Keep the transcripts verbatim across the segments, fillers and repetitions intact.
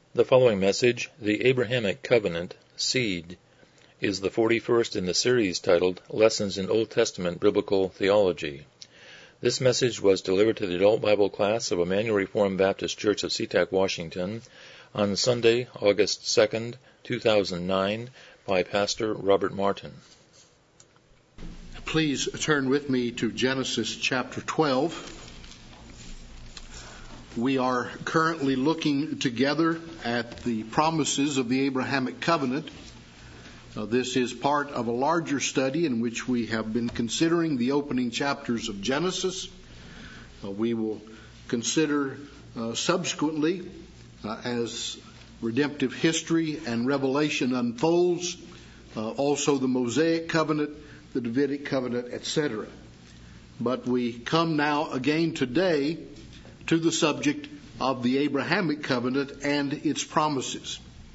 The following message, The Abrahamic Covenant, Seed, is the forty-first in the series titled Lessons in Old Testament Biblical Theology. This message was delivered to the adult Bible class of Emmanuel Reformed Baptist Church of SeaTac, Washington, on Sunday, August second, two thousand nine, by Pastor Robert Martin. Please turn with me to Genesis chapter twelve. We are currently looking together at the promises of the Abrahamic Covenant. Uh, this is part of a larger study in which we have been considering the opening chapters of Genesis. Uh, we will consider uh, subsequently, uh, as redemptive history and revelation unfolds, uh, also the Mosaic Covenant, the Davidic Covenant, et cetera. But we come now again today to the subject of the Abrahamic Covenant and its promises.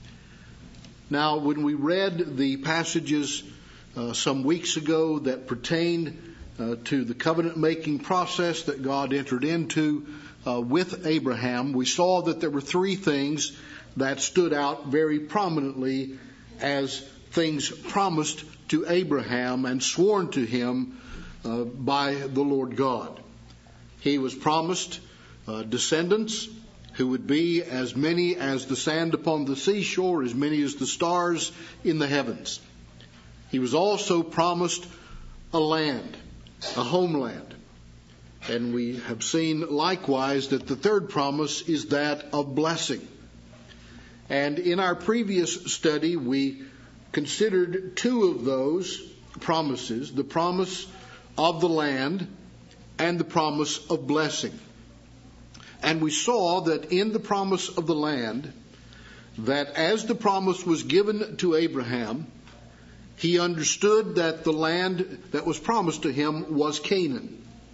Now, when we read the passages uh, some weeks ago that pertained uh, to the covenant-making process that God entered into uh, with Abraham, we saw that there were three things that stood out very prominently as things promised to Abraham and sworn to him uh, by the Lord God. He was promised Uh, descendants who would be as many as the sand upon the seashore, as many as the stars in the heavens. He was also promised a land, a homeland. And we have seen likewise that the third promise is that of blessing. And in our previous study, we considered two of those promises, the promise of the land and the promise of blessing. And we saw that in the promise of the land, that as the promise was given to Abraham, he understood that the land that was promised to him was Canaan.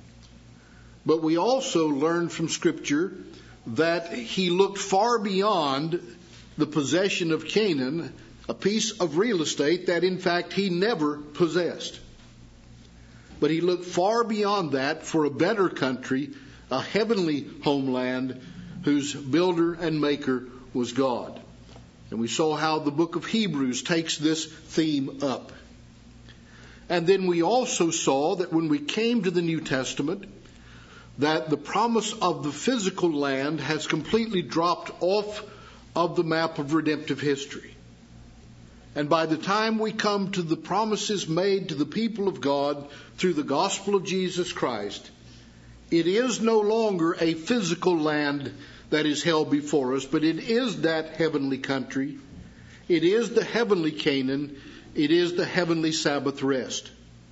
But we also learned from Scripture that he looked far beyond the possession of Canaan, a piece of real estate that in fact he never possessed. But he looked far beyond that for a better country, a heavenly homeland whose builder and maker was God. And we saw how the book of Hebrews takes this theme up. And then we also saw that when we came to the New Testament, that the promise of the physical land has completely dropped off of the map of redemptive history. And by the time we come to the promises made to the people of God through the gospel of Jesus Christ, it is no longer a physical land that is held before us, but it is that heavenly country. It is the heavenly Canaan. It is the heavenly Sabbath rest.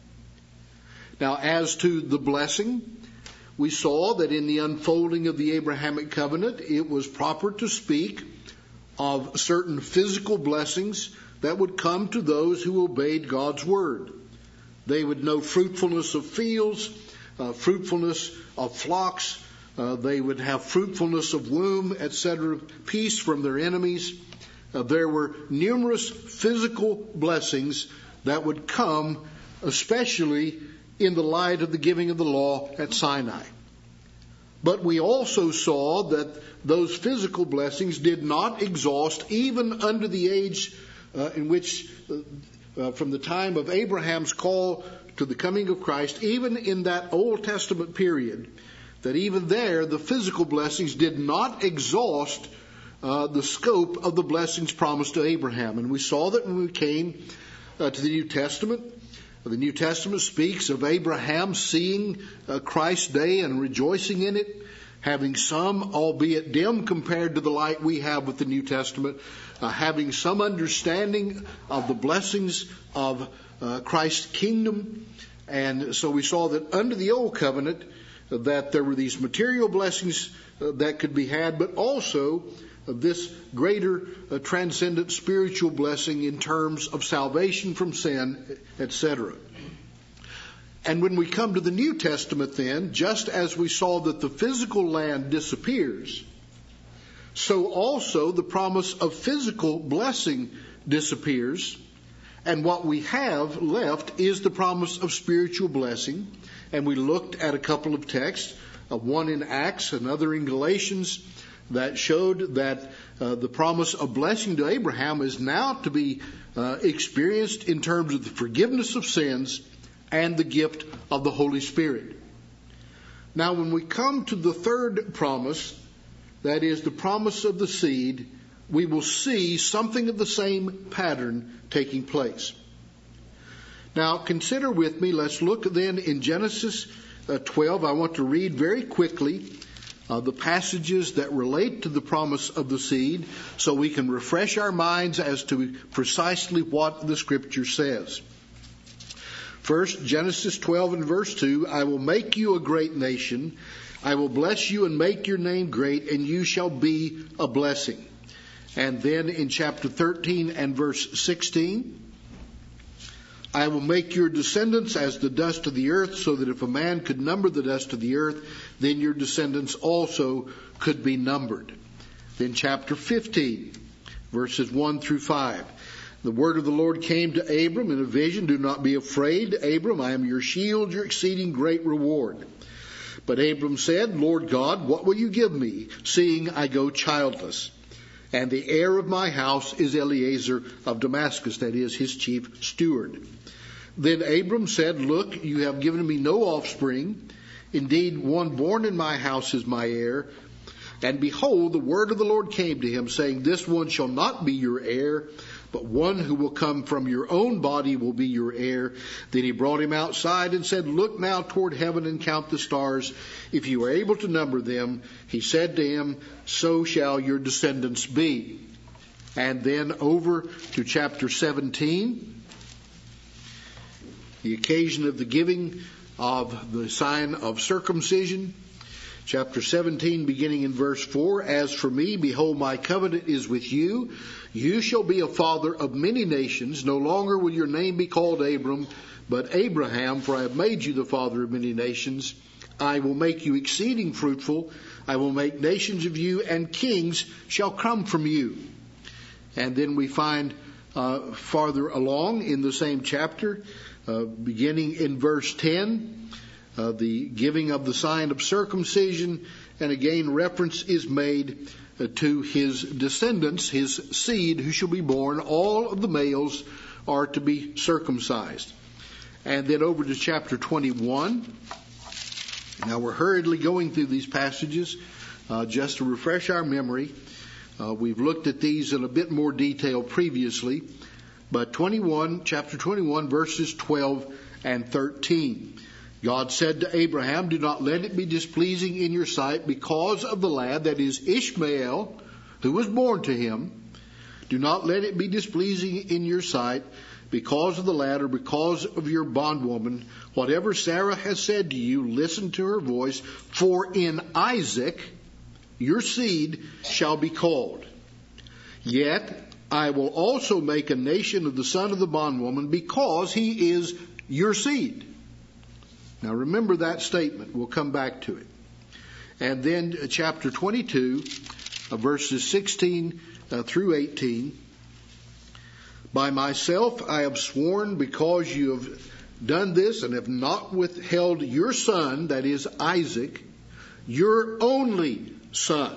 Now, as to the blessing, we saw that in the unfolding of the Abrahamic Covenant, it was proper to speak of certain physical blessings that would come to those who obeyed God's word. They would know fruitfulness of fields, Uh, fruitfulness of flocks, uh, they would have fruitfulness of womb, et cetera, peace from their enemies. Uh, there were numerous physical blessings that would come, especially in the light of the giving of the law at Sinai. But we also saw that those physical blessings did not exhaust even under the age uh, in which, uh, uh, from the time of Abraham's call to the coming of Christ, even in that Old Testament period, that even there the physical blessings did not exhaust uh, the scope of the blessings promised to Abraham. And we saw that when we came uh, to the New Testament, the New Testament speaks of Abraham seeing uh, Christ's day and rejoicing in it, having some, albeit dim compared to the light we have with the New Testament, uh, having some understanding of the blessings of Uh, Christ's kingdom. And so we saw that under the old covenant uh, that there were these material blessings uh, that could be had, but also uh, this greater uh, transcendent spiritual blessing in terms of salvation from sin, et cetera. And when we come to the New Testament then, just as we saw that the physical land disappears, so also the promise of physical blessing disappears. And what we have left is the promise of spiritual blessing. And we looked at a couple of texts, uh, one in Acts, another in Galatians, that showed that uh, the promise of blessing to Abraham is now to be uh, experienced in terms of the forgiveness of sins and the gift of the Holy Spirit. Now, when we come to the third promise, that is the promise of the seed, we will see something of the same pattern taking place. Now, consider with me, let's look then in Genesis uh, twelve. I want to read very quickly uh, the passages that relate to the promise of the seed so we can refresh our minds as to precisely what the Scripture says. First, Genesis twelve and verse two, I will make you a great nation. I will bless you and make your name great, and you shall be a blessing. And then in chapter thirteen and verse sixteen, I will make your descendants as the dust of the earth, so that if a man could number the dust of the earth, then your descendants also could be numbered. Then chapter fifteen, verses one through five. The word of the Lord came to Abram in a vision. Do not be afraid, Abram. I am your shield, your exceeding great reward. But Abram said, Lord God, what will you give me, seeing I go childless? And the heir of my house is Eliezer of Damascus, that is, his chief steward. Then Abram said, look, you have given me no offspring. Indeed, one born in my house is my heir. And behold, the word of the Lord came to him, saying, this one shall not be your heir, but one who will come from your own body will be your heir. Then he brought him outside and said, look now toward heaven and count the stars, if you are able to number them. He said to him, so shall your descendants be. And then over to chapter seventeen, the occasion of the giving of the sign of circumcision. Chapter seventeen, beginning in verse four, as for me, behold, my covenant is with you. You shall be a father of many nations. No longer will your name be called Abram, but Abraham, for I have made you the father of many nations. I will make you exceeding fruitful. I will make nations of you, and kings shall come from you. And then we find uh, farther along in the same chapter, uh, beginning in verse ten, Uh, the giving of the sign of circumcision, and again reference is made uh, to his descendants, his seed, who shall be born. All of the males are to be circumcised. And then over to chapter twenty-one. Now we're hurriedly going through these passages uh, just to refresh our memory. Uh, we've looked at these in a bit more detail previously. But twenty-one, chapter twenty-one, verses twelve and thirteen. God said to Abraham, do not let it be displeasing in your sight because of the lad, that is Ishmael, who was born to him. Do not let it be displeasing in your sight because of the lad or because of your bondwoman. Whatever Sarah has said to you, listen to her voice. For in Isaac your seed shall be called. Yet I will also make a nation of the son of the bondwoman, because he is your seed. Now remember that statement. We'll come back to it. And then uh, chapter twenty-two, uh, verses sixteen uh, through eighteen. By myself I have sworn, because you have done this and have not withheld your son, that is Isaac, your only son.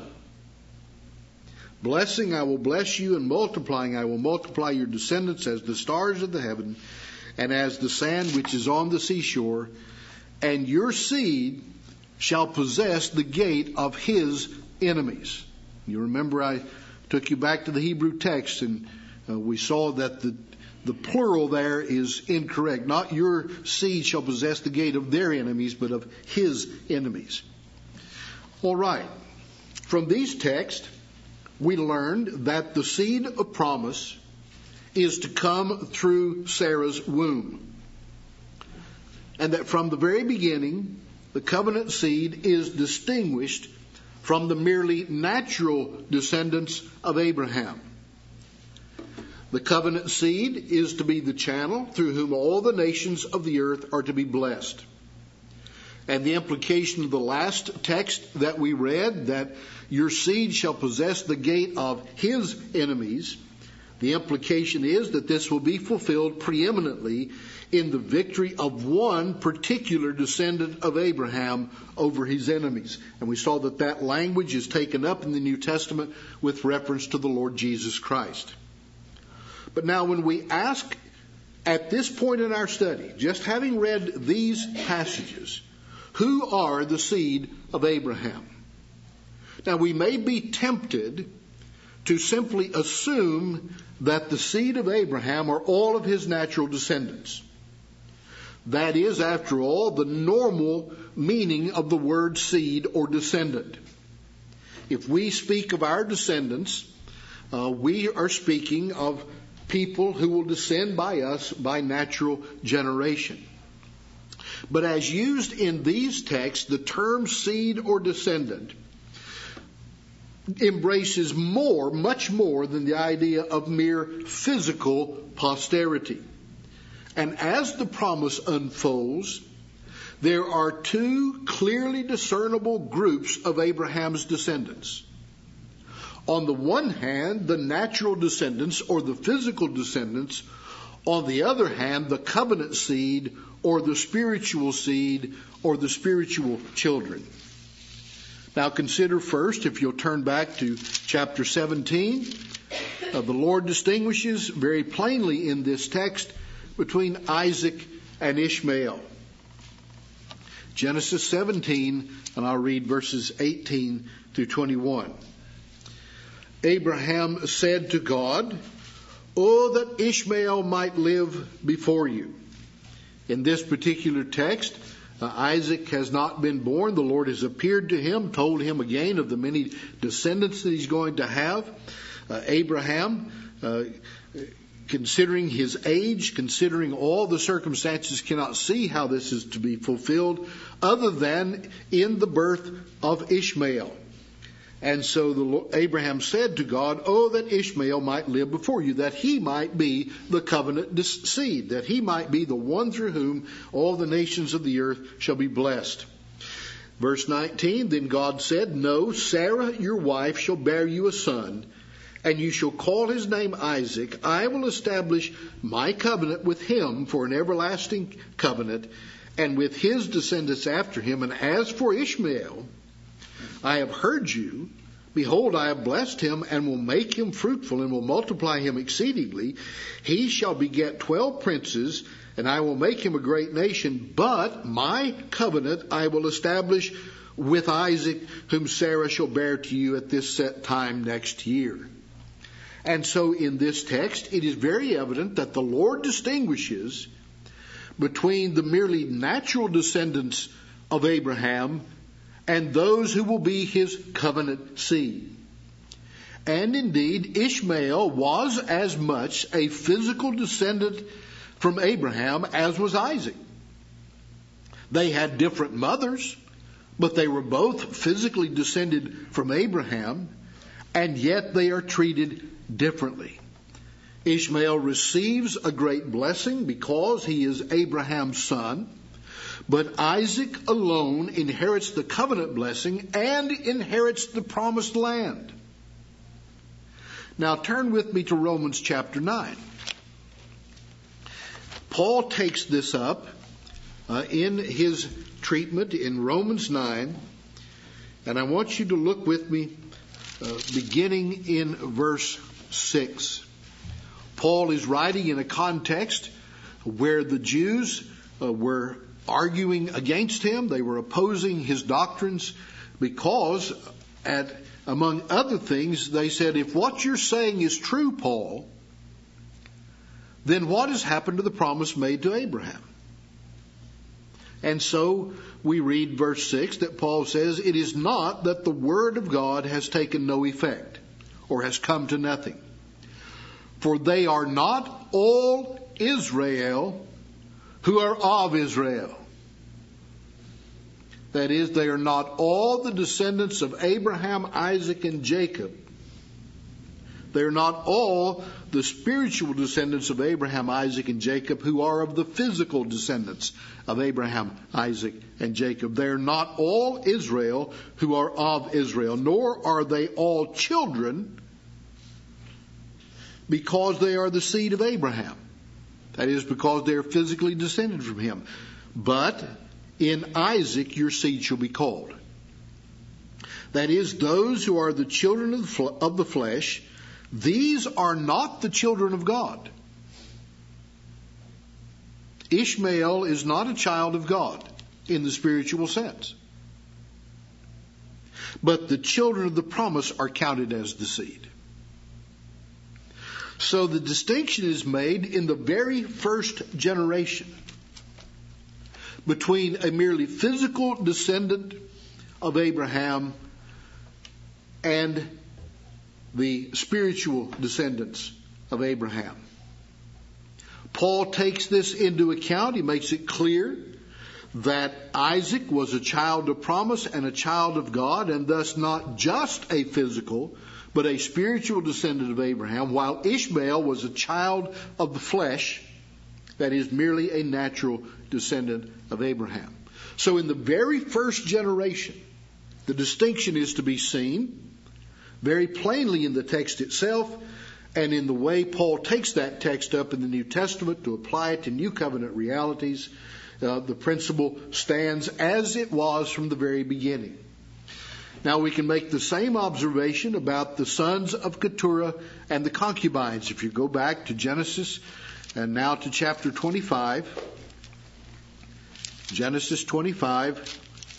Blessing I will bless you, and multiplying I will multiply your descendants as the stars of the heaven, and as the sand which is on the seashore. And your seed shall possess the gate of his enemies. You remember I took you back to the Hebrew text, and uh, we saw that the, the plural there is incorrect. Not your seed shall possess the gate of their enemies, but of his enemies. All right. From these texts, we learned that the seed of promise is to come through Sarah's womb. And that from the very beginning, the covenant seed is distinguished from the merely natural descendants of Abraham. The covenant seed is to be the channel through whom all the nations of the earth are to be blessed. And the implication of the last text that we read, that your seed shall possess the gate of his enemies, The implication is that this will be fulfilled preeminently in the victory of one particular descendant of Abraham over his enemies. And we saw that that language is taken up in the New Testament with reference to the Lord Jesus Christ. But now when we ask at this point in our study, just having read these passages, who are the seed of Abraham? Now we may be tempted to simply assume that the seed of Abraham are all of his natural descendants. That is, after all, the normal meaning of the word seed or descendant. If we speak of our descendants, uh, we are speaking of people who will descend by us by natural generation. But as used in these texts, the term seed or descendant embraces more, much more than the idea of mere physical posterity. And as the promise unfolds, there are two clearly discernible groups of Abraham's descendants. On the one hand, the natural descendants or the physical descendants. On the other hand, the covenant seed or the spiritual seed or the spiritual children. Now consider first, if you'll turn back to chapter seventeen, uh, the Lord distinguishes very plainly in this text between Isaac and Ishmael. Genesis seventeen, and I'll read verses eighteen through twenty-one. Abraham said to God, "Oh, that Ishmael might live before you." In this particular text, Uh, Isaac has not been born. The Lord has appeared to him, told him again of the many descendants that he's going to have. Uh, Abraham, uh, considering his age, considering all the circumstances, cannot see how this is to be fulfilled other than in the birth of Ishmael. And so the, Abraham said to God, "Oh, that Ishmael might live before you, that he might be the covenant seed, that he might be the one through whom all the nations of the earth shall be blessed." Verse nineteen, then God said, "No, Sarah your wife shall bear you a son, and you shall call his name Isaac. I will establish my covenant with him for an everlasting covenant, and with his descendants after him. And as for Ishmael, I have heard you. Behold, I have blessed him and will make him fruitful and will multiply him exceedingly. He shall beget twelve princes, and I will make him a great nation. But my covenant I will establish with Isaac, whom Sarah shall bear to you at this set time next year." And so in this text, it is very evident that the Lord distinguishes between the merely natural descendants of Abraham and those who will be his covenant seed. And indeed, Ishmael was as much a physical descendant from Abraham as was Isaac. They had different mothers, but they were both physically descended from Abraham, and yet they are treated differently. Ishmael receives a great blessing because he is Abraham's son, but Isaac alone inherits the covenant blessing and inherits the promised land. Now turn with me to Romans chapter nine. Paul takes this up uh, in his treatment in Romans nine, and I want you to look with me uh, beginning in verse six. Paul is writing in a context where the Jews uh, were arguing against him. They were opposing his doctrines because, at among other things, they said, "If what you're saying is true, Paul, then what has happened to the promise made to Abraham?" And so we read verse six that Paul says, "It is not that the word of God has taken no effect or has come to nothing. For they are not all Israel who are of Israel." That is, they are not all the descendants of Abraham, Isaac, and Jacob. They are not all the spiritual descendants of Abraham, Isaac, and Jacob who are of the physical descendants of Abraham, Isaac, and Jacob. They are not all Israel who are of Israel, nor are they all children, because they are the seed of Abraham. That is, because they are physically descended from him. But in Isaac your seed shall be called. That is, those who are the children of the, fl- of the flesh, these are not the children of God. Ishmael is not a child of God in the spiritual sense. But the children of the promise are counted as the seed. So the distinction is made in the very first generation between a merely physical descendant of Abraham and the spiritual descendants of Abraham. Paul takes this into account. He makes it clear that Isaac was a child of promise and a child of God, and thus not just a physical, but a spiritual descendant of Abraham, while Ishmael was a child of the flesh, that is merely a natural descendant of Abraham. So in the very first generation, the distinction is to be seen very plainly in the text itself and in the way Paul takes that text up in the New Testament to apply it to New Covenant realities. Uh, the principle stands as it was from the very beginning. Now we can make the same observation about the sons of Keturah and the concubines. If you go back to Genesis and now to chapter twenty-five, Genesis twenty-five.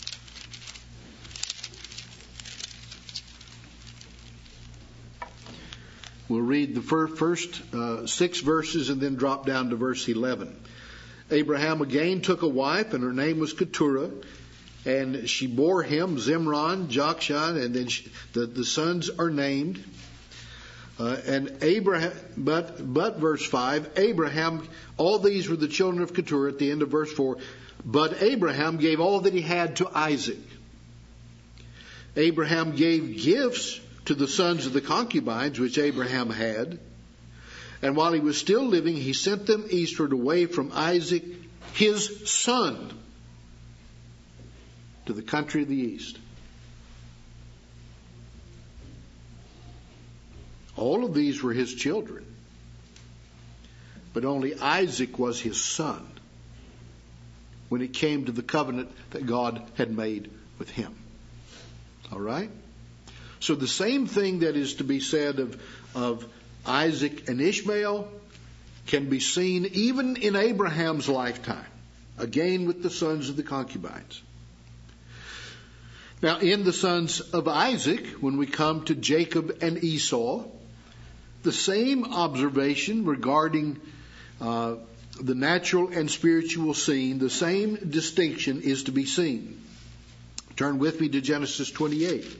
We'll read the first uh, six verses and then drop down to verse eleven. Abraham again took a wife, and her name was Keturah, and she bore him Zimron, Jokshan, and then she, the, the sons are named. Uh, and Abraham, but but verse five, Abraham, all these were the children of Keturah at the end of verse four. But Abraham gave all that he had to Isaac. Abraham gave gifts to the sons of the concubines which Abraham had. And while he was still living, he sent them eastward away from Isaac, his son, to the country of the east. All of these were his children, but only Isaac was his son when it came to the covenant that God had made with him. All right? So the same thing that is to be said of, of Isaac and Ishmael can be seen even in Abraham's lifetime, again with the sons of the concubines. Now, in the sons of Isaac, when we come to Jacob and Esau, the same observation regarding uh, the natural and spiritual scene, the same distinction is to be seen. Turn with me to Genesis twenty-eight.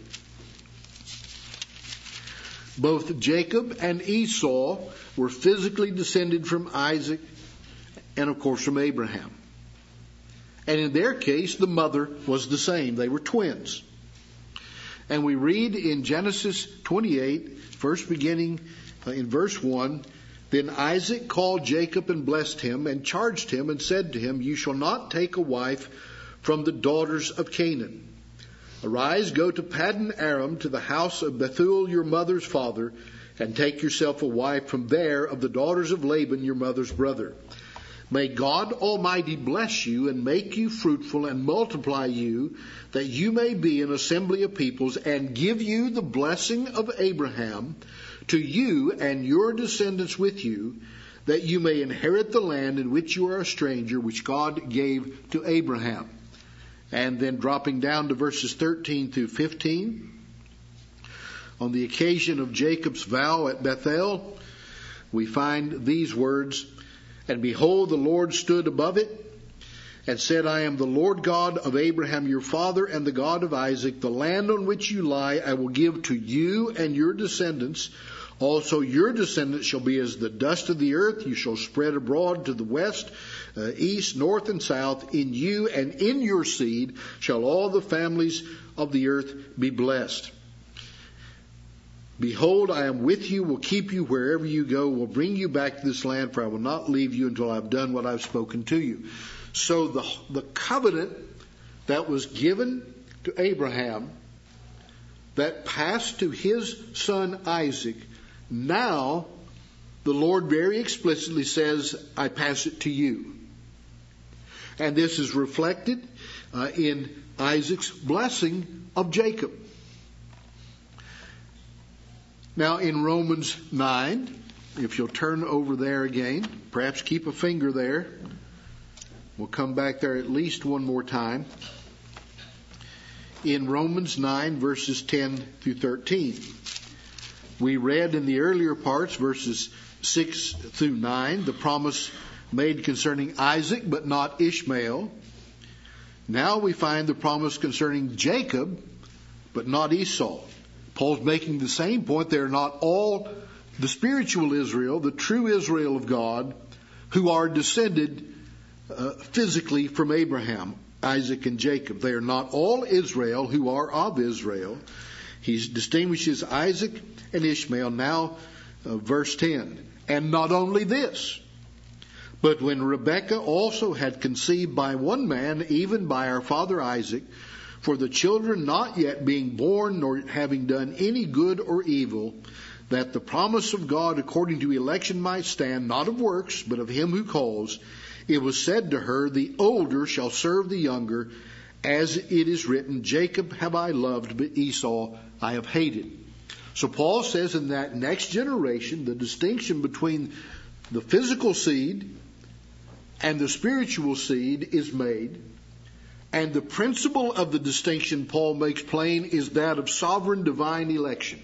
Both Jacob and Esau were physically descended from Isaac and, of course, from Abraham. And in their case, the mother was the same. They were twins. And we read in Genesis twenty-eight, first beginning in verse one, Then Isaac called Jacob and blessed him and charged him and said to him, You shall not take a wife from the daughters of Canaan. Arise, go to Paddan Aram, to the house of Bethuel your mother's father, and take yourself a wife from there of the daughters of Laban your mother's brother. May God Almighty bless you and make you fruitful and multiply you, that you may be an assembly of peoples, and give you the blessing of Abraham to you and your descendants with you, that you may inherit the land in which you are a stranger, which God gave to Abraham. And then dropping down to verses thirteen through fifteen. On the occasion of Jacob's vow at Bethel, we find these words, And behold, the Lord stood above it, and said, I am the Lord God of Abraham your father, and the God of Isaac. The land on which you lie I will give to you and your descendants. Also your descendants shall be as the dust of the earth. You shall spread abroad to the west, uh, east, north, and south. In you and in your seed shall all the families of the earth be blessed. Behold, I am with you, will keep you wherever you go, will bring you back to this land, for I will not leave you until I have done what I have spoken to you. So the, the covenant that was given to Abraham, that passed to his son Isaac, now the Lord very explicitly says, I pass it to you. And this is reflected uh, in Isaac's blessing of Jacob. Now in Romans nine, if you'll turn over there again, perhaps keep a finger there. We'll come back there at least one more time. In Romans nine, verses ten through thirteen. We read in the earlier parts, verses six through nine, the promise made concerning Isaac, but not Ishmael. Now we find the promise concerning Jacob, but not Esau. Paul's making the same point. They're not all the spiritual Israel, the true Israel of God, who are descended uh, physically from Abraham, Isaac, and Jacob. They are not all Israel who are of Israel. He distinguishes Isaac and Ishmael. Now, uh, verse ten. And not only this, but when Rebekah also had conceived by one man, even by our father Isaac, for the children not yet being born, nor having done any good or evil, that the promise of God according to election might stand, not of works, but of him who calls, it was said to her, the older shall serve the younger, as it is written, Jacob have I loved, but Esau I have hated. So Paul says in that next generation, the distinction between the physical seed and the spiritual seed is made. And the principle of the distinction Paul makes plain is that of sovereign divine election.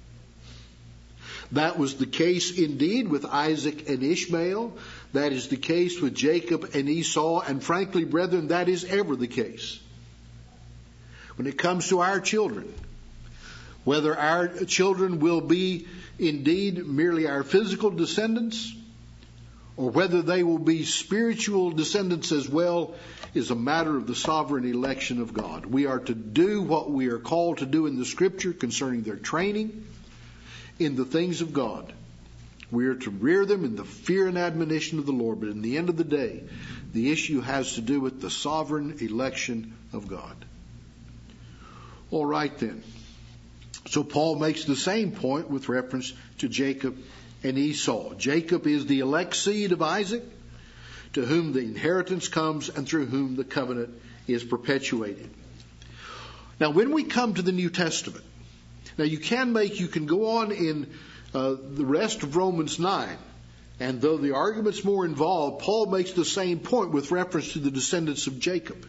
That was the case indeed with Isaac and Ishmael. That is the case with Jacob and Esau. And frankly, brethren, that is ever the case. When it comes to our children, whether our children will be indeed merely our physical descendants, or whether they will be spiritual descendants as well, is a matter of the sovereign election of God. We are to do what we are called to do in the Scripture concerning their training in the things of God. We are to rear them in the fear and admonition of the Lord. But in the end of the day, the issue has to do with the sovereign election of God. All right then. So Paul makes the same point with reference to Jacob and Esau. Jacob is the elect seed of Isaac, to whom the inheritance comes and through whom the covenant is perpetuated. Now, when we come to the New Testament, now you can make, you can go on in uh, the rest of Romans nine, and though the argument's more involved, Paul makes the same point with reference to the descendants of Jacob.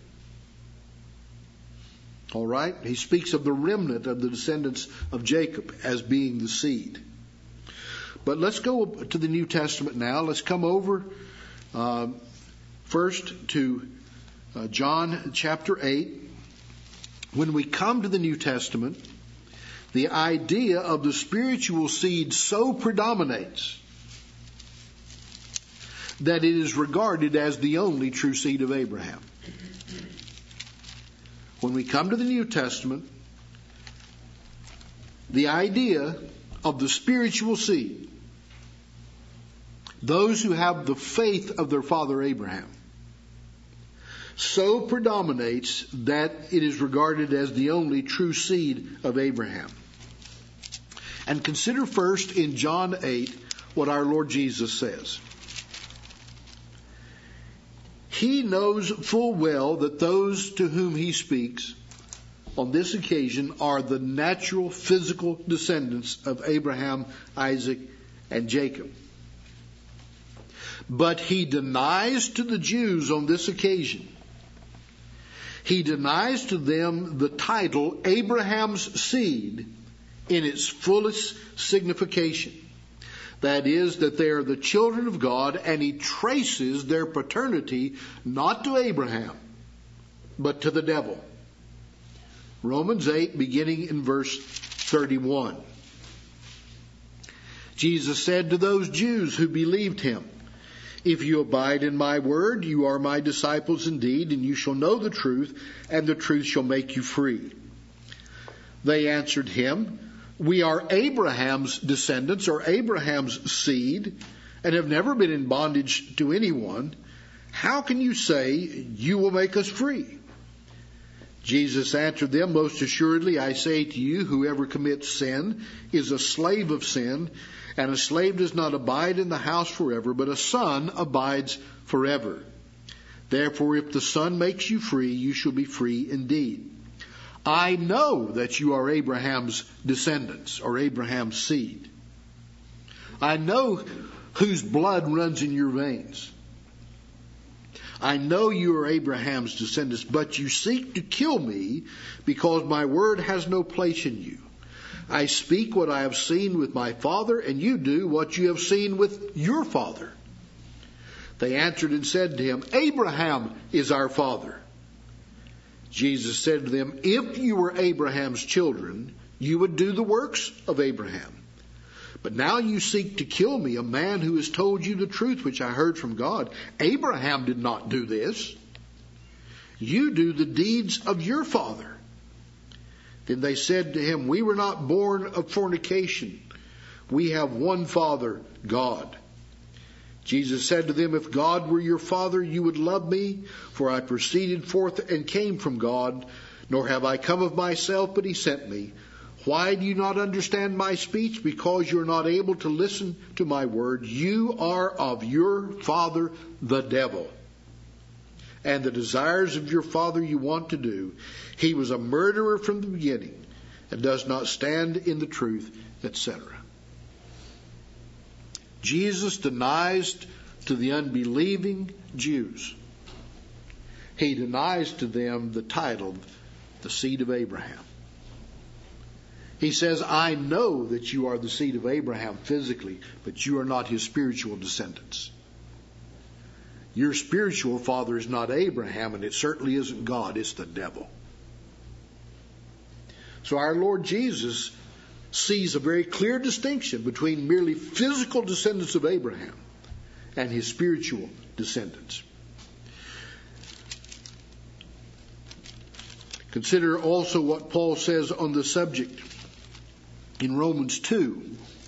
All right? He speaks of the remnant of the descendants of Jacob as being the seed. But let's go to the New Testament now. Let's come over uh, first to uh, John chapter eight. When we come to the New Testament, the idea of the spiritual seed so predominates that it is regarded as the only true seed of Abraham. When we come to the New Testament, the idea of the spiritual seed, those who have the faith of their father Abraham, so predominates that it is regarded as the only true seed of Abraham. And consider first in John eight what our Lord Jesus says. He knows full well that those to whom he speaks on this occasion are the natural physical descendants of Abraham, Isaac, and Jacob. But he denies to the Jews on this occasion, he denies to them the title Abraham's seed in its fullest signification. That is, that they are the children of God, and he traces their paternity not to Abraham, but to the devil. Romans eight, beginning in verse thirty-one. Jesus said to those Jews who believed him, if you abide in my word, you are my disciples indeed, and you shall know the truth, and the truth shall make you free. They answered him, we are Abraham's descendants, or Abraham's seed, and have never been in bondage to anyone. How can you say you will make us free? Jesus answered them, most assuredly, I say to you, whoever commits sin is a slave of sin, and a slave does not abide in the house forever, but a son abides forever. Therefore, if the Son makes you free, you shall be free indeed. I know that you are Abraham's descendants, or Abraham's seed. I know whose blood runs in your veins. I know you are Abraham's descendants, but you seek to kill me because my word has no place in you. I speak what I have seen with my father, and you do what you have seen with your father. They answered and said to him, Abraham is our father. Jesus said to them, if you were Abraham's children, you would do the works of Abraham. But now you seek to kill me, a man who has told you the truth which I heard from God. Abraham did not do this. You do the deeds of your father. Then they said to him, we were not born of fornication. We have one Father, God. Jesus said to them, if God were your Father, you would love me, for I proceeded forth and came from God, nor have I come of myself, but he sent me. Why do you not understand my speech? Because you are not able to listen to my word. You are of your father, the devil, and the desires of your father you want to do. He was a murderer from the beginning and does not stand in the truth, et cetera. Jesus denies to the unbelieving Jews, he denies to them the title, the seed of Abraham. He says, I know that you are the seed of Abraham physically, but you are not his spiritual descendants. Your spiritual father is not Abraham, and it certainly isn't God, it's the devil. So our Lord Jesus sees a very clear distinction between merely physical descendants of Abraham and his spiritual descendants. Consider also what Paul says on the subject in Romans two.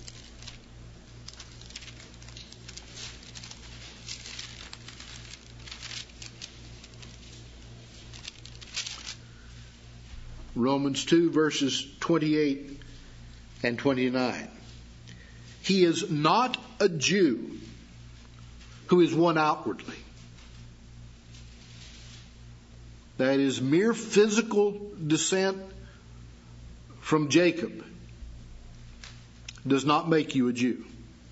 Romans two, verses twenty-eight and twenty-nine. He is not a Jew who is one outwardly. That is, mere physical descent from Jacob does not make you a Jew.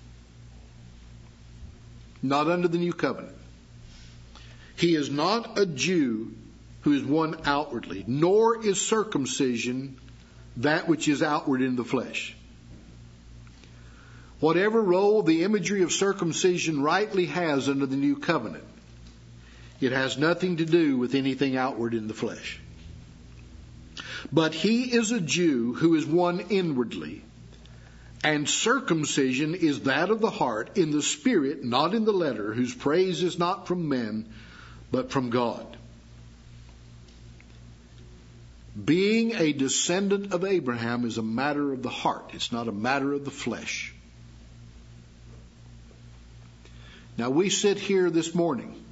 Not under the new covenant. He is not a Jew who is one outwardly, nor is circumcision that which is outward in the flesh. Whatever role the imagery of circumcision rightly has under the new covenant, it has nothing to do with anything outward in the flesh. But he is a Jew who is one inwardly, and circumcision is that of the heart, in the spirit, not in the letter, whose praise is not from men, but from God. Being a descendant of Abraham is a matter of the heart. It's not a matter of the flesh. Now we sit here this morning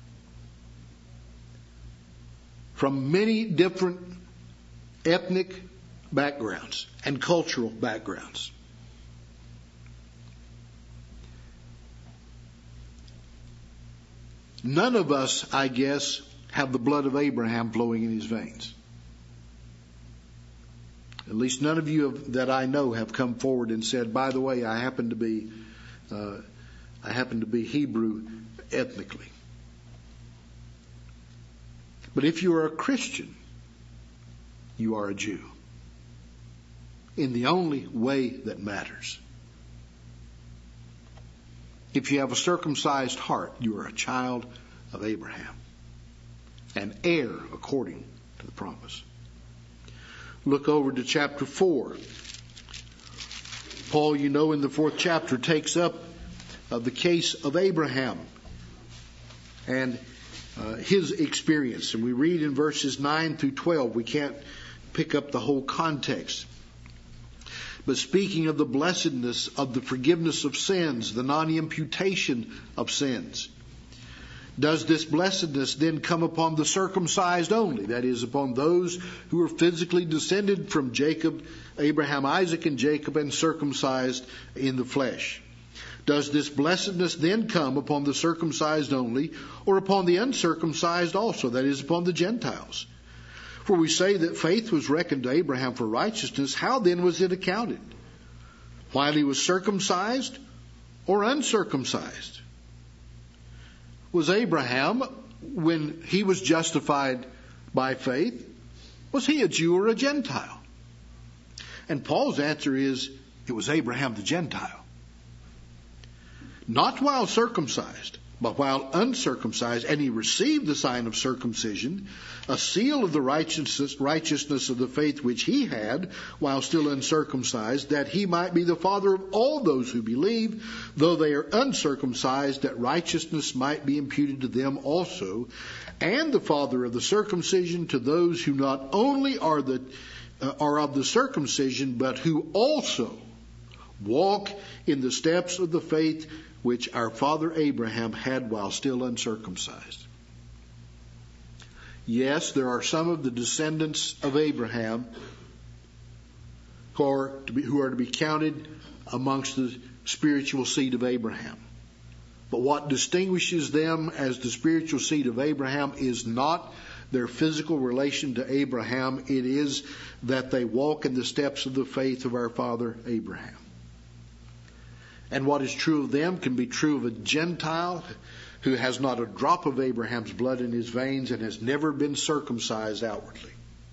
from many different ethnic backgrounds and cultural backgrounds. None of us, I guess, have the blood of Abraham flowing in his veins. At least none of you have, that I know have come forward and said, by the way, I happen to be, uh, I happen to be Hebrew ethnically. But if you are a Christian, you are a Jew. In the only way that matters. If you have a circumcised heart, you are a child of Abraham, an heir according to the promise. Look over to chapter four. Paul, you know, in the fourth chapter takes up uh, the case of Abraham and uh, his experience. And we read in verses nine through twelve. We can't pick up the whole context. But speaking of the blessedness of the forgiveness of sins, the non-imputation of sins. Does this blessedness then come upon the circumcised only? That is, upon those who are physically descended from Jacob, Abraham, Isaac, and Jacob, and circumcised in the flesh? Does this blessedness then come upon the circumcised only, or upon the uncircumcised also? That is, upon the Gentiles. For we say that faith was reckoned to Abraham for righteousness. How then was it accounted? While he was circumcised or uncircumcised? Was Abraham, when he was justified by faith, was he a Jew or a Gentile? And Paul's answer is, it was Abraham the Gentile. Not while circumcised, but while uncircumcised, and he received the sign of circumcision, a seal of the righteousness, righteousness of the faith which he had while still uncircumcised, that he might be the father of all those who believe, though they are uncircumcised, that righteousness might be imputed to them also, and the father of the circumcision to those who not only are the uh, are of the circumcision, but who also walk in the steps of the faith which our father Abraham had while still uncircumcised. Yes, there are some of the descendants of Abraham who are to be, who are to be counted amongst the spiritual seed of Abraham. But what distinguishes them as the spiritual seed of Abraham is not their physical relation to Abraham. It is that they walk in the steps of the faith of our father Abraham. And what is true of them can be true of a Gentile who has not a drop of Abraham's blood in his veins and has never been circumcised outwardly.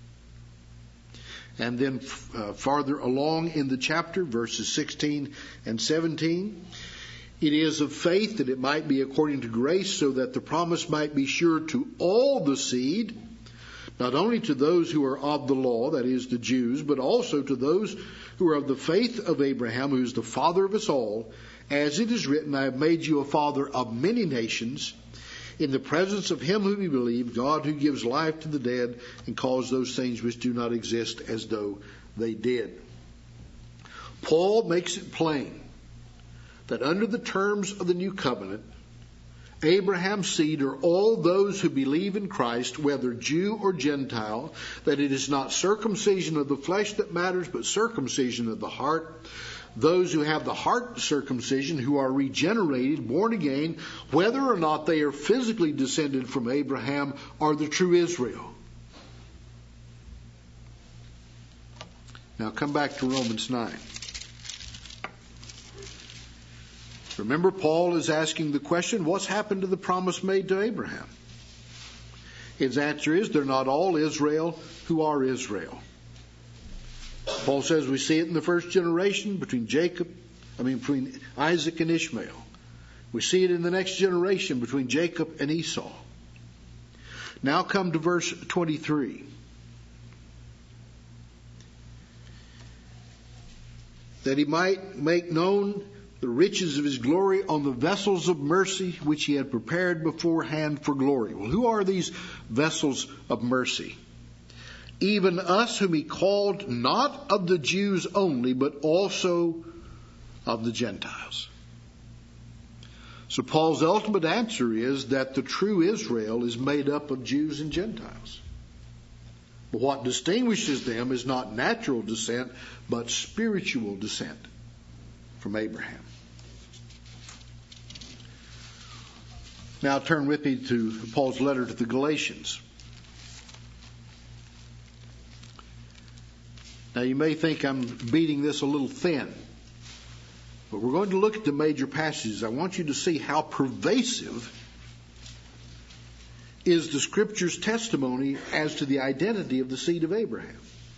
And then uh, farther along in the chapter, verses sixteen and seventeen, it is of faith that it might be according to grace, so that the promise might be sure to all the seed, not only to those who are of the law, that is, the Jews, but also to those who are of the faith of Abraham, who is the father of us all. As it is written, I have made you a father of many nations, in the presence of him whom you believe, God who gives life to the dead and calls those things which do not exist as though they did. Paul makes it plain that under the terms of the new covenant, Abraham's seed are all those who believe in Christ, whether Jew or Gentile, that it is not circumcision of the flesh that matters, but circumcision of the heart. Those who have the heart circumcision, who are regenerated, born again, whether or not they are physically descended from Abraham, are the true Israel. Now come back to Romans nine. Remember, Paul is asking the question, what's happened to the promise made to Abraham? His answer is, they're not all Israel who are Israel. Paul says we see it in the first generation between Jacob, I mean between Isaac and Ishmael. We see it in the next generation between Jacob and Esau. Now come to verse twenty-three. That he might make known the riches of his glory on the vessels of mercy which he had prepared beforehand for glory. Well, who are these vessels of mercy? Even us whom he called, not of the Jews only, but also of the Gentiles. So Paul's ultimate answer is that the true Israel is made up of Jews and Gentiles. But what distinguishes them is not natural descent, but spiritual descent from Abraham. Now turn with me to Paul's letter to the Galatians. Now you may think I'm beating this a little thin, but we're going to look at the major passages. I want you to see how pervasive is the Scripture's testimony as to the identity of the seed of Abraham.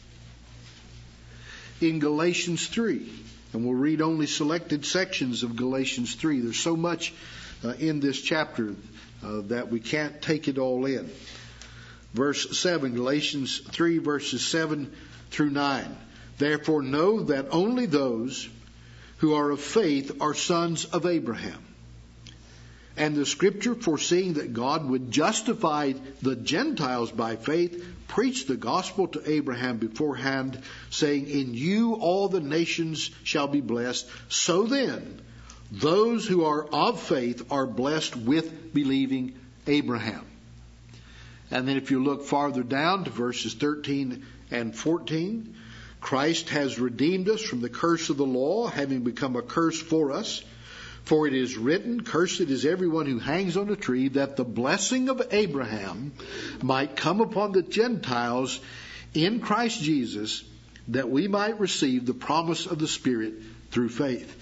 In Galatians three, and we'll read only selected sections of Galatians three. There's so much uh, in this chapter uh, that we can't take it all in. Verse seven, Galatians three, verses seven through nine. Therefore know that only those who are of faith are sons of Abraham. And the Scripture, foreseeing that God would justify the Gentiles by faith, preached the gospel to Abraham beforehand, saying, in you all the nations shall be blessed. So then, those who are of faith are blessed with believing Abraham. And then if you look farther down to verses thirteen and fourteen, Christ has redeemed us from the curse of the law, having become a curse for us. For it is written, cursed is everyone who hangs on a tree, that the blessing of Abraham might come upon the Gentiles in Christ Jesus, that we might receive the promise of the Spirit through faith.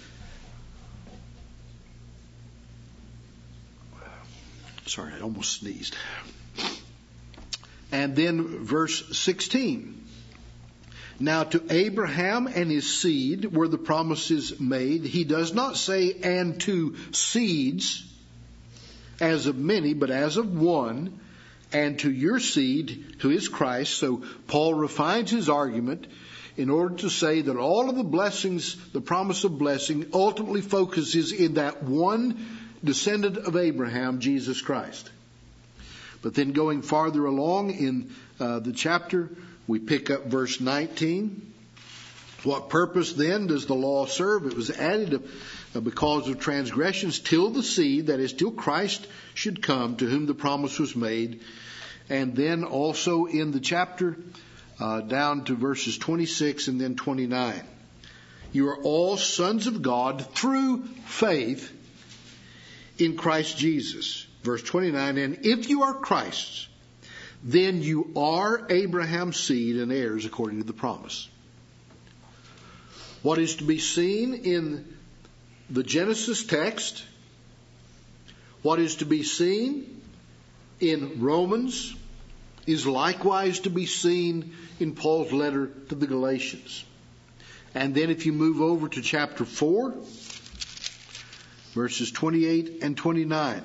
Sorry, I almost sneezed. And then verse sixteen. Now to Abraham and his seed were the promises made. He does not say, and to seeds, as of many, but as of one, and to your seed, who is Christ. So Paul refines his argument in order to say that all of the blessings, the promise of blessing, ultimately focuses in that one descendant of Abraham, Jesus Christ. But then going farther along in uh, the chapter, we pick up verse nineteen. What purpose then does the law serve? It was added because of transgressions till the seed, that is, till Christ should come, to whom the promise was made. And then also in the chapter, uh, down to verses twenty-six and then twenty-nine. You are all sons of God through faith in Christ Jesus. Verse twenty-nine, and if you are Christ's, then you are Abraham's seed and heirs according to the promise. What is to be seen in the Genesis text, what is to be seen in Romans, is likewise to be seen in Paul's letter to the Galatians. And then if you move over to chapter four, verses twenty-eight and twenty-nine.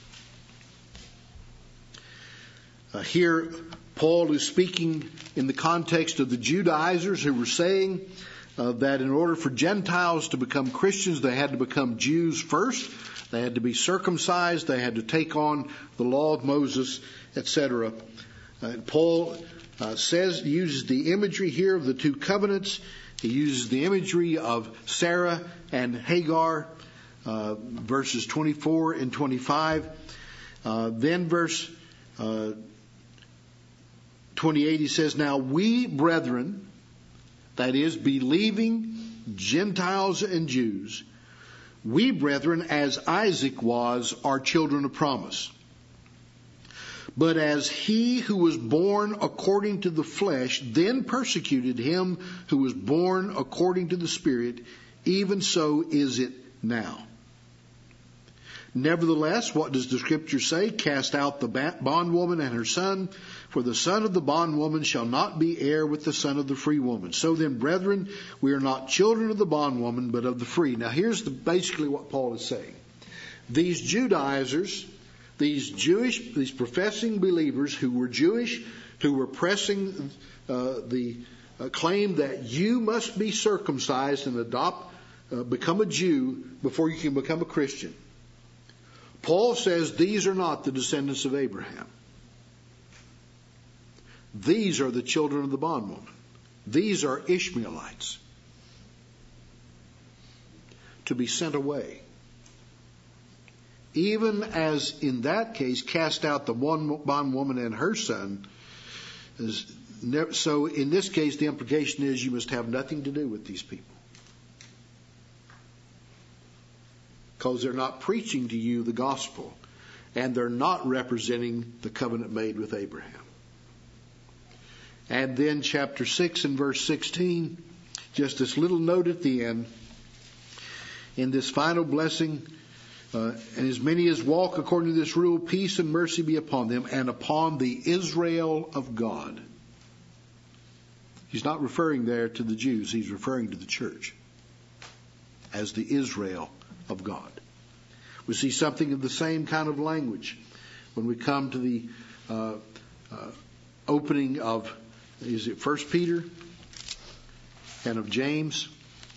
Uh, here, Paul is speaking in the context of the Judaizers who were saying uh, that in order for Gentiles to become Christians, they had to become Jews first. They had to be circumcised. They had to take on the law of Moses, et cetera. Uh, Paul uh, says, uses the imagery here of the two covenants. He uses the imagery of Sarah and Hagar, uh, verses twenty-four and twenty-five. Uh, then verse uh, twenty-eight, he says, now we brethren, that is, believing Gentiles and Jews, we brethren, as Isaac was, are children of promise. But as he who was born according to the flesh then persecuted him who was born according to the Spirit, even so is it now. Nevertheless, what does the Scripture say? Cast out the bondwoman and her son, for the son of the bondwoman shall not be heir with the son of the free woman. So then, brethren, we are not children of the bondwoman, but of the free. Now here's the, basically what Paul is saying. These Judaizers, these Jewish, these professing believers who were Jewish, who were pressing uh, the uh, claim that you must be circumcised and adopt, uh, become a Jew before you can become a Christian. Paul says these are not the descendants of Abraham. These are the children of the bondwoman. These are Ishmaelites, to be sent away. Even as in that case, cast out the one bondwoman and her son. So in this case, the implication is you must have nothing to do with these people, because they're not preaching to you the gospel, and they're not representing the covenant made with Abraham. And then chapter six and verse sixteen, just this little note at the end. In this final blessing, uh, and as many as walk according to this rule, peace and mercy be upon them and upon the Israel of God. He's not referring there to the Jews. He's referring to the church as the Israel of God. We see something of the same kind of language when we come to the uh, uh, opening of, is it First Peter and of James?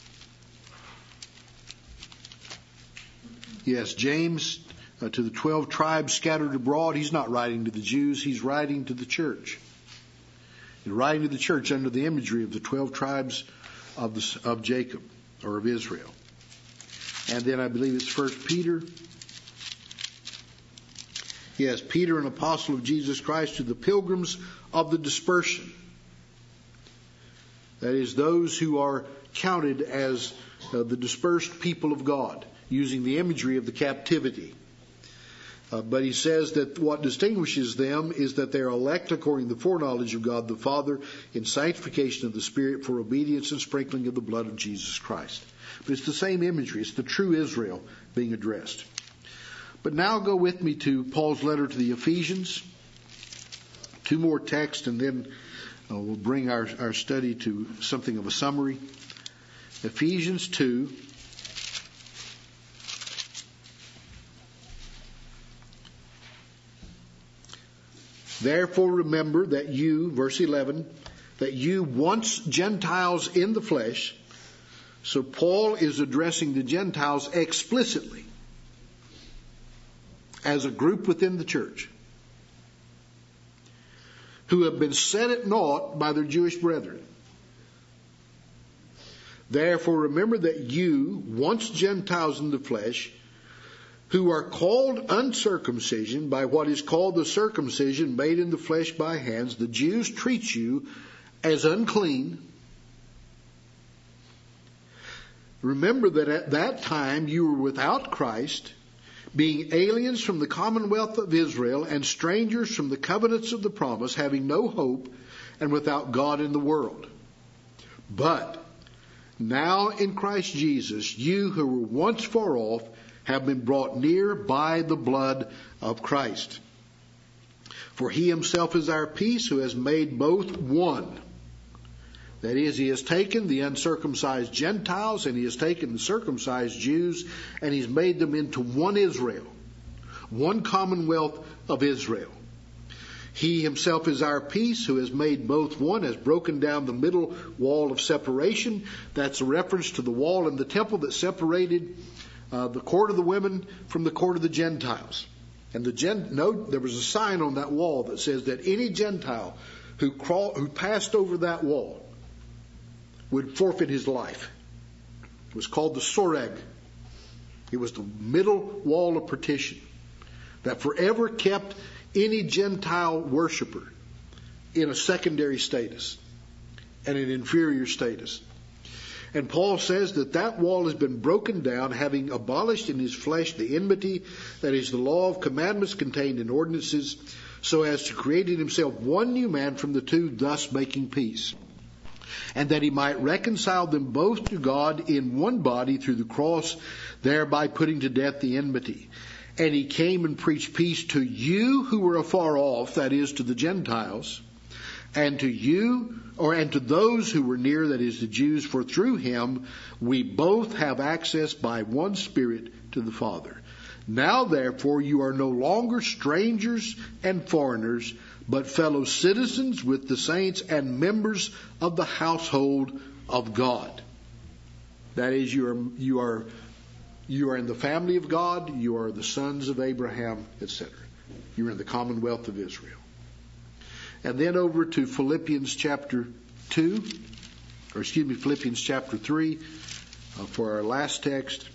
Yes, James, uh, to the twelve tribes scattered abroad. He's not writing to the Jews. He's writing to the church. He's writing to the church under the imagery of the twelve tribes of the, of Jacob, or of Israel. And then I believe it's First Peter. Yes, Peter, an apostle of Jesus Christ, to the pilgrims of the dispersion. That is, those who are counted as uh, the dispersed people of God, using the imagery of the captivity. Uh, but he says that what distinguishes them is that they are elect according to the foreknowledge of God the Father in sanctification of the Spirit for obedience and sprinkling of the blood of Jesus Christ. But it's the same imagery. It's the true Israel being addressed. But now go with me to Paul's letter to the Ephesians. Two more texts, and then uh, we'll bring our, our study to something of a summary. Ephesians two. Therefore remember that you, verse eleven, that you once Gentiles in the flesh. So Paul is addressing the Gentiles explicitly as a group within the church who have been set at naught by their Jewish brethren. Therefore remember that you, once Gentiles in the flesh, who are called uncircumcision by what is called the circumcision made in the flesh by hands, the Jews treat you as unclean. Remember that at that time you were without Christ, being aliens from the commonwealth of Israel and strangers from the covenants of the promise, having no hope and without God in the world. But now in Christ Jesus, you who were once far off have been brought near by the blood of Christ. For he himself is our peace, who has made both one. That is, he has taken the uncircumcised Gentiles and he has taken the circumcised Jews and he's made them into one Israel, one commonwealth of Israel. He himself is our peace, who has made both one, has broken down the middle wall of separation. That's a reference to the wall in the temple that separated uh, the court of the women from the court of the Gentiles. And the Gen- note there was a sign on that wall that says that any Gentile who crawl, who passed over that wall would forfeit his life. It was called the Soreg. It was the middle wall of partition that forever kept any Gentile worshiper in a secondary status and an inferior status. And Paul says that that wall has been broken down, having abolished in his flesh the enmity, that is the law of commandments contained in ordinances, so as to create in himself one new man from the two, thus making peace. And that he might reconcile them both to God in one body through the cross, thereby putting to death the enmity. And he came and preached peace to you who were afar off, that is, to the Gentiles, and to you, or and to those who were near, that is, the Jews. For through him we both have access by one Spirit to the Father. Now, therefore, you are no longer strangers and foreigners, but fellow citizens with the saints and members of the household of God. That is, you are you are you are in the family of God, you are the sons of Abraham, et cetera. You're in the commonwealth of Israel. And then over to Philippians chapter two, or excuse me, Philippians chapter three, uh, for our last text.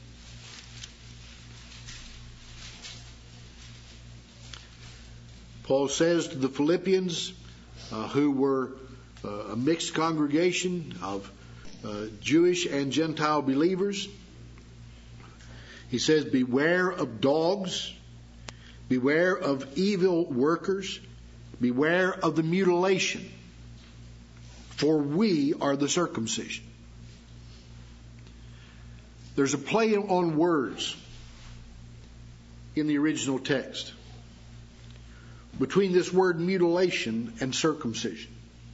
Paul says to the Philippians, uh, who were uh, a mixed congregation of uh, Jewish and Gentile believers, he says, beware of dogs, beware of evil workers, beware of the mutilation, for we are the circumcision. There's a play on words in the original text between this word mutilation and circumcision.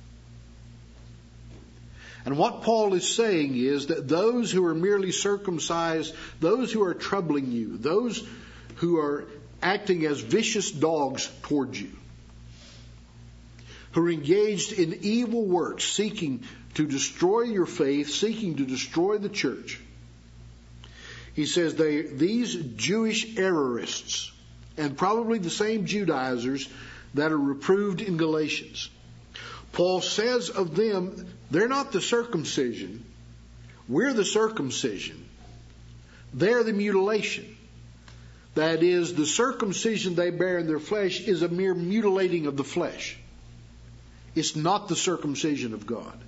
And what Paul is saying is that those who are merely circumcised, those who are troubling you, those who are acting as vicious dogs towards you, who are engaged in evil works, seeking to destroy your faith, seeking to destroy the church. He says they, these Jewish errorists, and probably the same Judaizers that are reproved in Galatians, Paul says of them, they're not the circumcision. We're the circumcision. They're the mutilation. That is, the circumcision they bear in their flesh is a mere mutilating of the flesh. It's not the circumcision of God.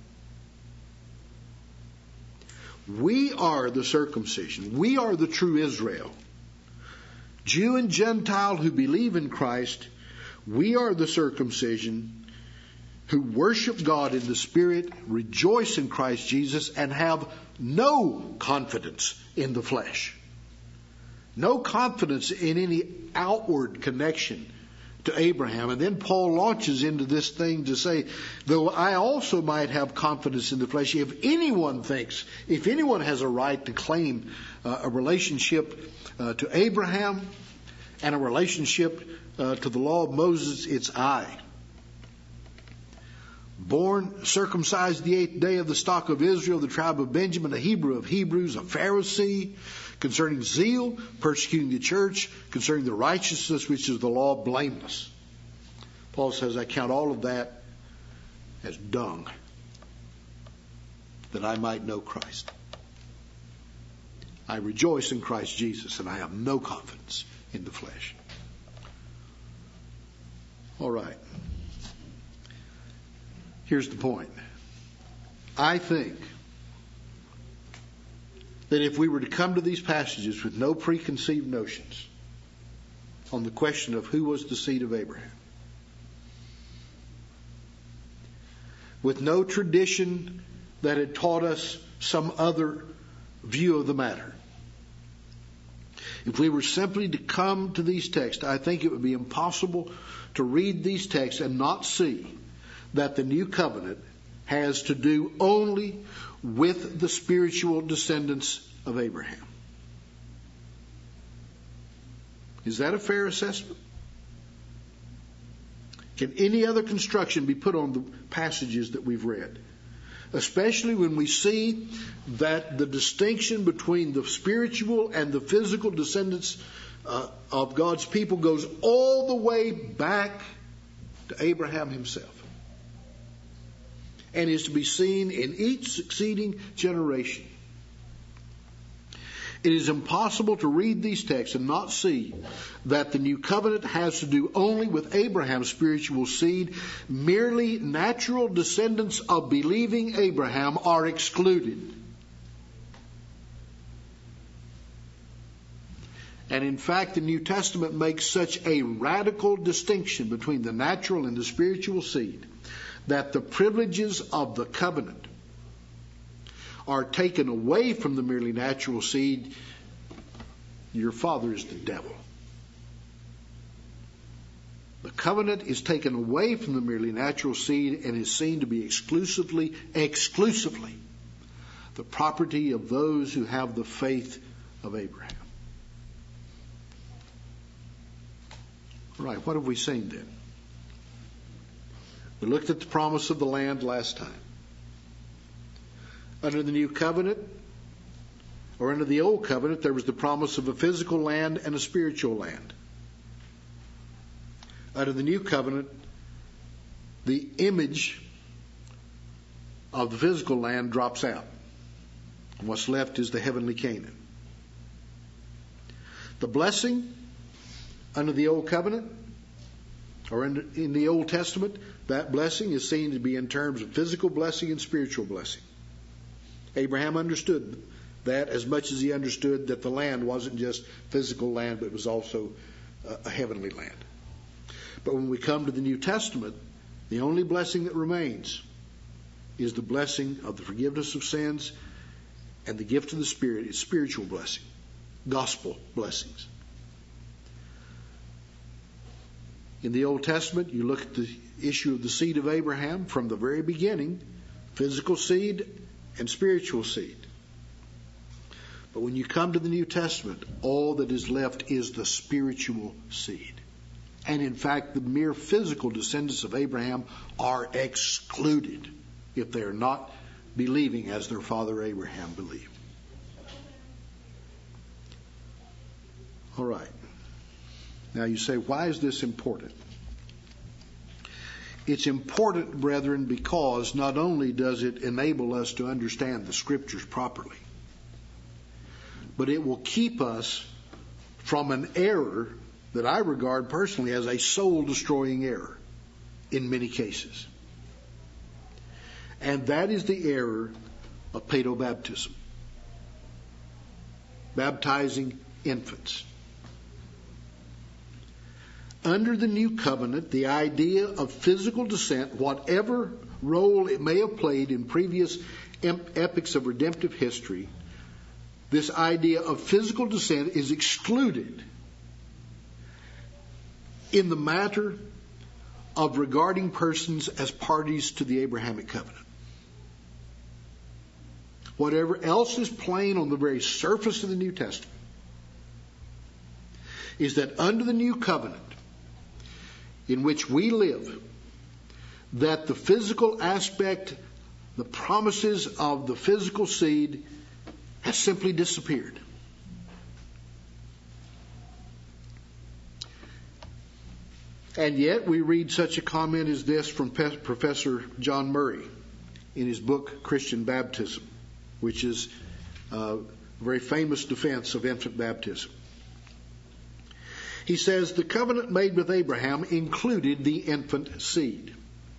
We are the circumcision. We are the true Israel. Jew and Gentile who believe in Christ, we are the circumcision who worship God in the Spirit, rejoice in Christ Jesus, and have no confidence in the flesh. No confidence in any outward connection to Abraham. And then Paul launches into this thing to say, though I also might have confidence in the flesh, if anyone thinks, if anyone has a right to claim uh, a relationship uh, to Abraham and a relationship uh, to the law of Moses, it's I. Born, circumcised the eighth day of the stock of Israel, the tribe of Benjamin, a Hebrew of Hebrews, a Pharisee, concerning zeal, persecuting the church, concerning the righteousness which is the law, blameless. Paul says, I count all of that as dung, that I might know Christ. I rejoice in Christ Jesus, and I have no confidence in the flesh. All right. Here's the point. I think that if we were to come to these passages with no preconceived notions on the question of who was the seed of Abraham, with no tradition that had taught us some other view of the matter, if we were simply to come to these texts, I think it would be impossible to read these texts and not see that the new covenant has to do only with the spiritual descendants of Abraham. Is that a fair assessment? Can any other construction be put on the passages that we've read? Especially when we see that the distinction between the spiritual and the physical descendants uh, of God's people goes all the way back to Abraham himself, and is to be seen in each succeeding generation. It is impossible to read these texts and not see that the new covenant has to do only with Abraham's spiritual seed. Merely natural descendants of believing Abraham are excluded. And in fact, the New Testament makes such a radical distinction between the natural and the spiritual seed that the privileges of the covenant are taken away from the merely natural seed. Your father is the devil. The covenant is taken away from the merely natural seed and is seen to be exclusively, exclusively the property of those who have the faith of Abraham. All right, what have we seen then? We looked at the promise of the land last time. Under the new covenant, or under the old covenant, there was the promise of a physical land and a spiritual land. Under the new covenant, the image of the physical land drops out. And what's left is the heavenly Canaan. The blessing under the old covenant, or in, in the Old Testament, that blessing is seen to be in terms of physical blessing and spiritual blessing. Abraham understood that as much as he understood that the land wasn't just physical land, but it was also a heavenly land. But when we come to the New Testament, the only blessing that remains is the blessing of the forgiveness of sins, and the gift of the Spirit is spiritual blessing, gospel blessings. In the Old Testament, you look at the issue of the seed of Abraham from the very beginning, physical seed and spiritual seed. But when you come to the New Testament, all that is left is the spiritual seed. And in fact, the mere physical descendants of Abraham are excluded if they are not believing as their father Abraham believed. All right. Now you say, why is this important? It's important, brethren, because not only does it enable us to understand the Scriptures properly, but it will keep us from an error that I regard personally as a soul-destroying error in many cases. And that is the error of paedobaptism, baptizing infants. Under the new covenant, the idea of physical descent, whatever role it may have played in previous epics of redemptive history, this idea of physical descent is excluded in the matter of regarding persons as parties to the Abrahamic covenant. Whatever else is plain on the very surface of the New Testament is that under the new covenant in which we live, that the physical aspect, the promises of the physical seed has simply disappeared. And yet we read such a comment as this from Professor John Murray in his book Christian Baptism, which is a very famous defense of infant baptism. He says, the covenant made with Abraham included the infant seed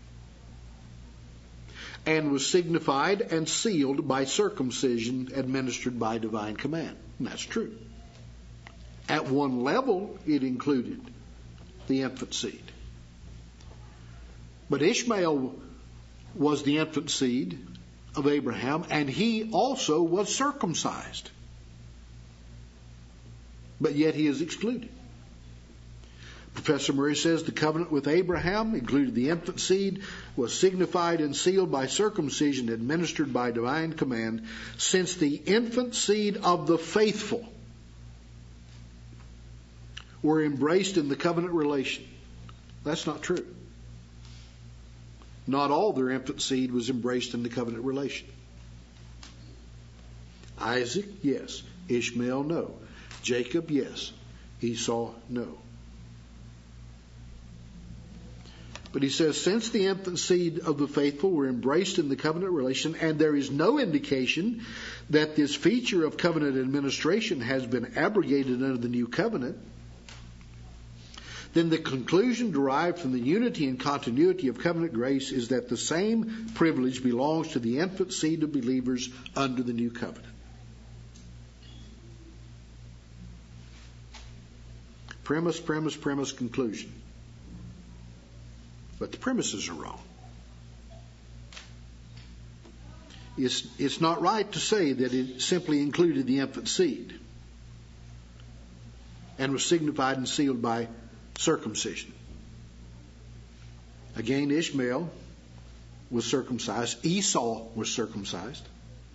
and was signified and sealed by circumcision administered by divine command. And that's true. At one level, it included the infant seed. But Ishmael was the infant seed of Abraham, and he also was circumcised. But yet he is excluded. Professor Murray says the covenant with Abraham included the infant seed, was signified and sealed by circumcision administered by divine command, since the infant seed of the faithful were embraced in the covenant relation. That's not true. Not all their infant seed was embraced in the covenant relation. Isaac, yes. Ishmael, no. Jacob, yes. Esau, no. But he says, since the infant seed of the faithful were embraced in the covenant relation, and there is no indication that this feature of covenant administration has been abrogated under the new covenant, then the conclusion derived from the unity and continuity of covenant grace is that the same privilege belongs to the infant seed of believers under the new covenant. Premise, premise, premise, conclusion. But the premises are wrong. It's, it's not right to say that it simply included the infant seed and was signified and sealed by circumcision. Again, Ishmael was circumcised. Esau was circumcised.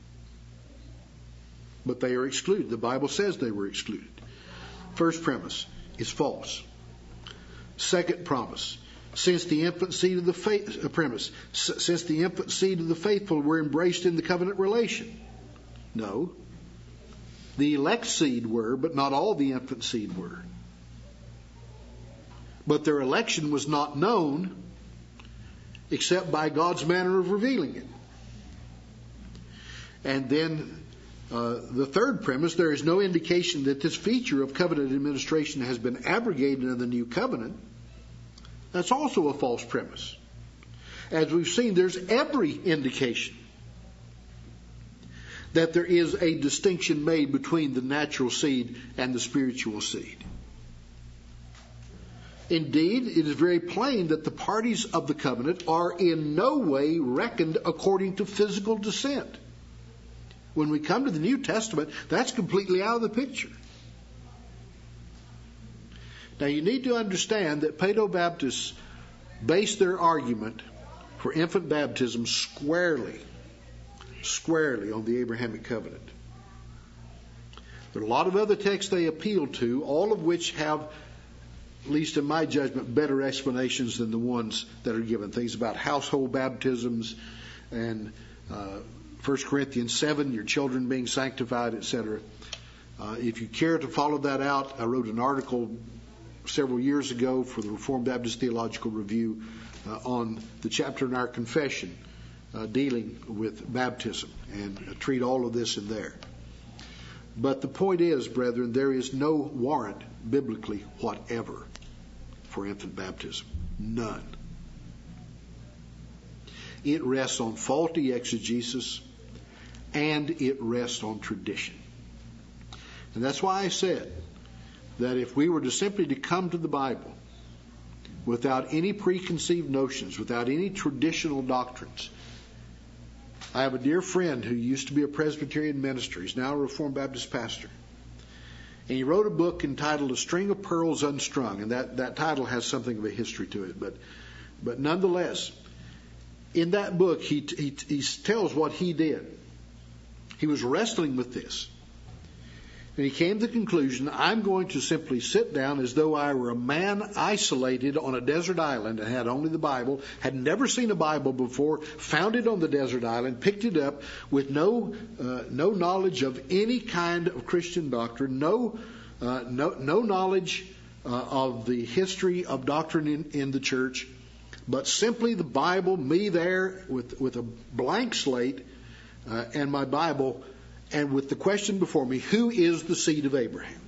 But they are excluded. The Bible says they were excluded. First premise is false. Second promise. Since the infant seed of the faith, uh, premise, S- since the infant seed of the faithful were embraced in the covenant relation. No. The elect seed were, but not all the infant seed were. But their election was not known except by God's manner of revealing it. And then uh, the third premise, there is no indication that this feature of covenant administration has been abrogated in the new covenant. That's also a false premise. As we've seen, there's every indication that there is a distinction made between the natural seed and the spiritual seed. Indeed, it is very plain that the parties of the covenant are in no way reckoned according to physical descent. When we come to the New Testament, that's completely out of the picture. Now, you need to understand that Paedobaptists base their argument for infant baptism squarely, squarely on the Abrahamic covenant. There are a lot of other texts they appeal to, all of which have, at least in my judgment, better explanations than the ones that are given. Things about household baptisms and uh, First Corinthians seven, your children being sanctified, et cetera. Uh, if you care to follow that out, I wrote an article several years ago for the Reformed Baptist Theological Review uh, on the chapter in our confession uh, dealing with baptism, and uh, treat all of this in there. But the point is, brethren, there is no warrant biblically whatever for infant baptism. None. It rests on faulty exegesis, and it rests on tradition. And that's why I said that if we were to simply to come to the Bible without any preconceived notions, without any traditional doctrines. I have a dear friend who used to be a Presbyterian minister. He's now a Reformed Baptist pastor. And he wrote a book entitled A String of Pearls Unstrung. And that, that title has something of a history to it. But, but nonetheless, in that book, he, he, he tells what he did. He was wrestling with this. And he came to the conclusion, I'm going to simply sit down as though I were a man isolated on a desert island and had only the Bible, had never seen a Bible before, found it on the desert island, picked it up with no uh, no knowledge of any kind of Christian doctrine, no uh, no, no knowledge uh, of the history of doctrine in, in the church, but simply the Bible, me there with, with a blank slate uh, and my Bible, and with the question before me, who is the seed of Abraham?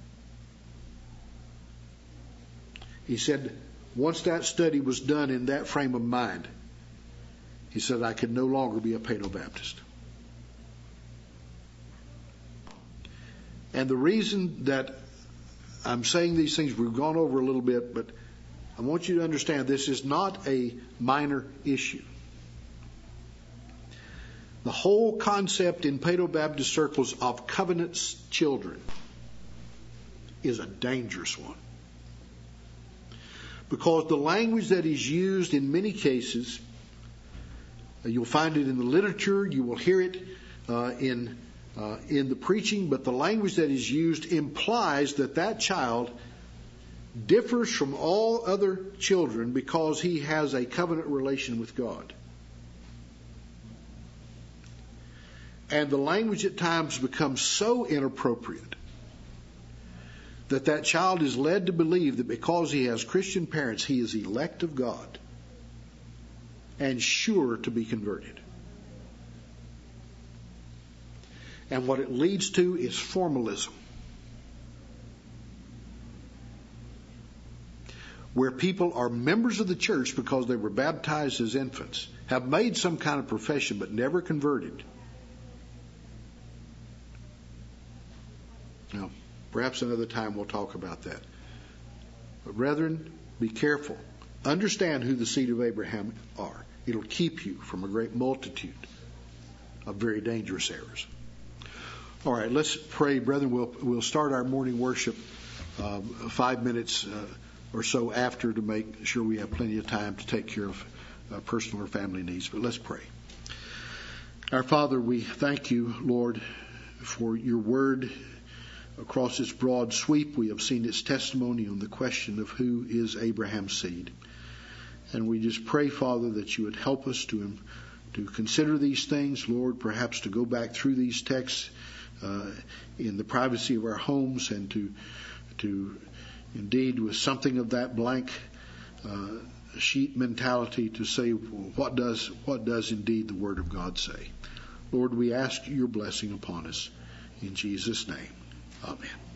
He said, once that study was done in that frame of mind, he said, I could no longer be a Paedo-Baptist. And the reason that I'm saying these things, we've gone over a little bit, but I want you to understand this is not a minor issue. The whole concept in Paedo-Baptist circles of covenant's children is a dangerous one. Because the language that is used in many cases, you'll find it in the literature, you will hear it uh, in uh, in the preaching, but the language that is used implies that that child differs from all other children because he has a covenant relation with God. And the language at times becomes so inappropriate that that child is led to believe that because he has Christian parents, he is elect of God and sure to be converted. And what it leads to is formalism, where people are members of the church because they were baptized as infants, have made some kind of profession but never converted. Now, perhaps another time we'll talk about that. But brethren, be careful. Understand who the seed of Abraham are. It'll keep you from a great multitude of very dangerous errors. All right, let's pray, brethren. We'll we'll start our morning worship um, five minutes uh, or so after to make sure we have plenty of time to take care of uh, personal or family needs. But let's pray. Our Father, we thank you, Lord, for your word. Across its broad sweep, we have seen its testimony on the question of who is Abraham's seed. And we just pray, Father, that you would help us to, to consider these things, Lord, perhaps to go back through these texts uh, in the privacy of our homes and to, to indeed, with something of that blank uh, sheet mentality to say, well, what does, what does indeed the Word of God say? Lord, we ask your blessing upon us. In Jesus' name. Amen.